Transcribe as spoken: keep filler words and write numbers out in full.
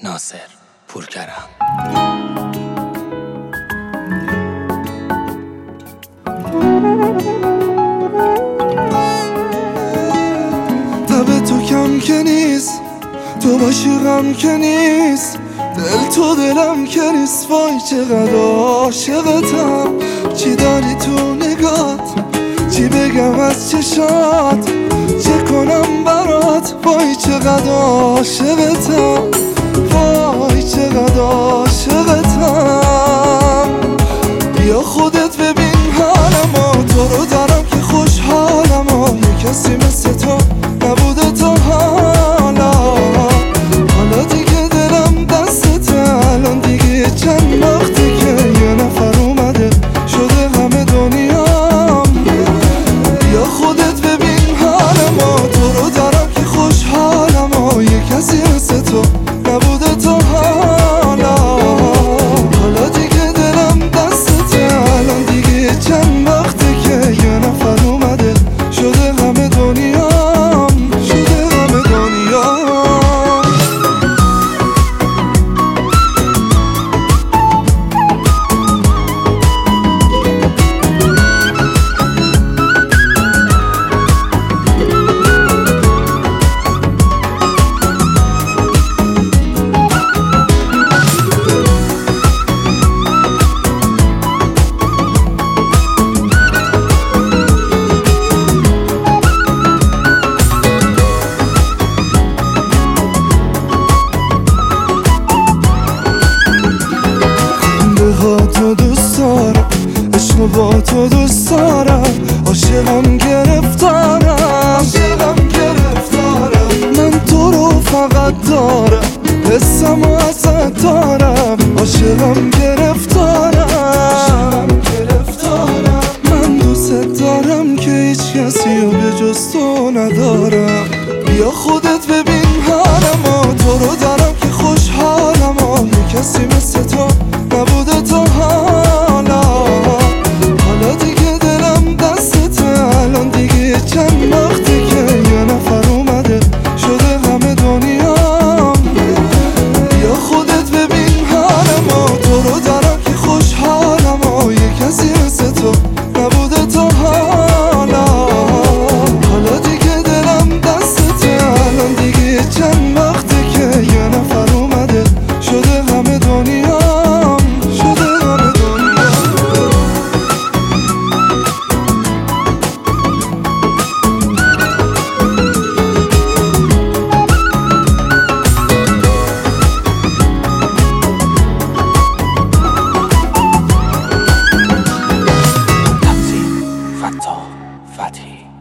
ناصر پورکرم. تب تو کم که نیست، تو باشی غم که نیست، دل تو دلم که نیست. وای چقدر عاشقتم، چی داری تو نگات، چی بگم از چشات، چه کنم برات. وای چقدر عاشقتم، وای چقدر عاشقتم. بیا خودت ببین حالمو، تو رو دارم که خوشحالم. یه کسی مثل تو نبوده تا حالا. حالا دیگه دلم دستته، الان دیگه چند وقته که یه نفر اومده شده همه دنیام. بیا خودت ببین حالمو، تو رو دارم که خوشحالم. یه کسی مثل تو نبوده تا حالا. حالا دیگه دلم دستته، الان دیگه چند وقته که یه نفر اومده شده همه دنیام، شده همه دنیام. تو دوست دارم، عشق با تو دوست دارم، عاشقم گرفتارم، عاشقم گرفتارم. من تو رو فقط دارم، حسم و ازت دارم، عاشقم گرفتارم، عاشقم گرفتارم. من دوست دارم که هیچ کسی رو به جز تو ندارم. بیا خودت ببین حالمو، تو رو دارم که خوشحالم. یه کسی مثل تو نبوده تا حالا. حالا دیگه دلم دستته، الان دیگه چند وقته که یه نفر اومده شده همه دنیام. بیا خودت ببین حالمو، تو رو دارم که خوشحالم. یه کسی مثل تو نبوده تا حالا. حالا دیگه دلم دستته، الان دیگه چند وقته که یه نفر اومده شده همه دنیام، شده همه دنیام. تقسیم فتاح فتحی.